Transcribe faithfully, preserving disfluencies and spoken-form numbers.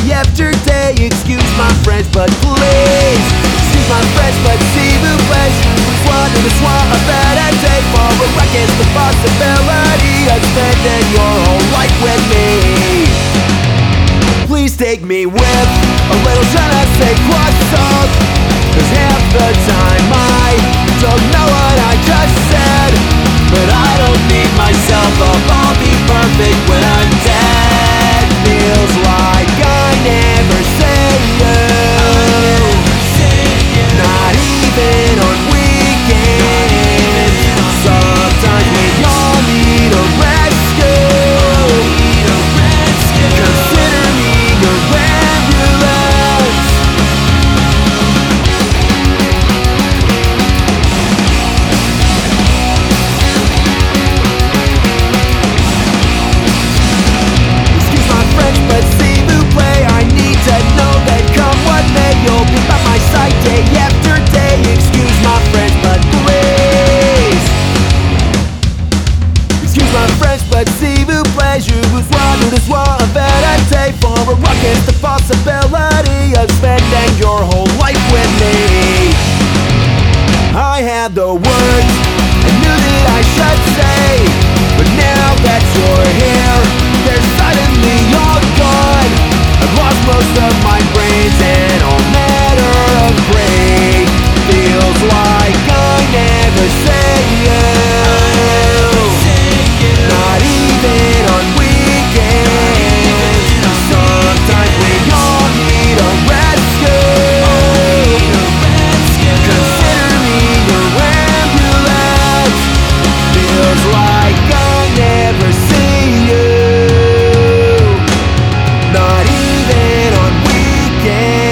after day. Excuse my French, but please excuse my French, but s'il vous plaît. Sois de sois a better day for a against the possibility of spending your whole life with me. Please take me with a little je ne sais quoi sauce, 'cause half the time I don't know what I just said. But I don't need myself up, I'll be perfect when I'm dead. Feels like I never say you, not even on weekends. Sometimes we all need a rescue. Consider me your ambulance. Excuse my French, but s'il vous plaît, I need to know that come what may, you'll be by my side day after day. Excuse my French, but please excuse my French, but s'il vous plaît, je vous sois, nous le sois un better day for a against the possibility of spending your whole life with me. I had the words I knew that I should say, but now that you're here, they're suddenly all gone. I've lost most of my brains and all matter of gray. Feels like I never say you, not even on weekends. Sometimes we all need a rescue. Consider me your ambulance. Feels like I never see you, not even on weekends.